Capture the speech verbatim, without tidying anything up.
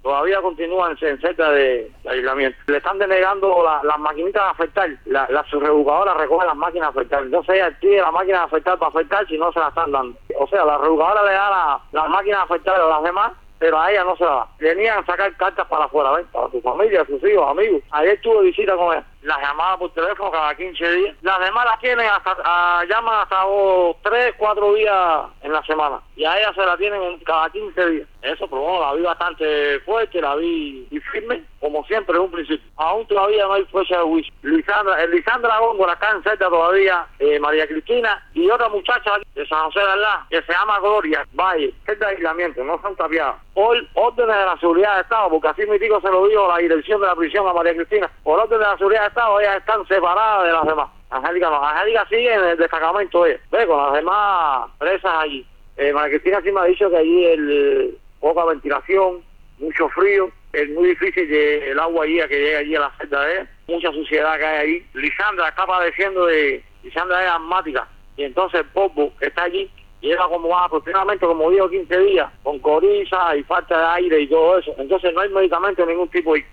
todavía continúan en cerca de, de aislamiento. Le están denegando la, las maquinitas de afectar, la, la subreeducadora recoge las máquinas de afectar, entonces ella pide la máquina de afectar para afectar si no se la están dando. O sea, la reeducadora le da la, las máquinas de afectar a las demás, pero a ella no se la da. Venían a sacar cartas para afuera, ¿ven? Para su familia, sus hijos, amigos. Ayer tuve visita con ella. Las llamaba por teléfono cada quince días. Las demás las tienen hasta, a, llaman hasta oh, tres, cuatro días en la semana. Y a ella se la tienen cada quince días. Eso, pero bueno, la vi bastante fuerte, la vi y firme, como siempre en un principio. Aún todavía no hay fecha de juicio. Lisandra, eh, Lisandra Góngora está en cerca todavía, eh, María Cristina y otra muchacha de San José de Alá, que se llama Gloria Valle, es de aislamiento, no son tapiadas. Hoy, órdenes de la seguridad de Estado, porque así mi tico se lo dijo la dirección de la prisión a María Cristina, por órdenes de la seguridad de Estado, ellas están separadas de las demás. Angélica no, Angélica sigue en el destacamento de ella, ve, con las demás presas allí. Eh, María Cristina sí me ha dicho que allí el poca ventilación, mucho frío, es muy difícil que el agua allí, que llegue allí a la celda de ella, mucha suciedad que hay ahí. Lisandra está padeciendo de, Lisandra es asmática, y entonces el polvo que está allí lleva como aproximadamente como diez o quince días, con coriza y falta de aire y todo eso. Entonces no hay medicamento de ningún tipo ahí.